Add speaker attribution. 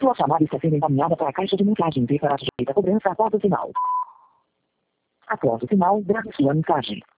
Speaker 1: Sua chamada está sendo encaminhada para a caixa de mensagem e será sujeita a cobrança após o sinal. Após o sinal, grave sua mensagem.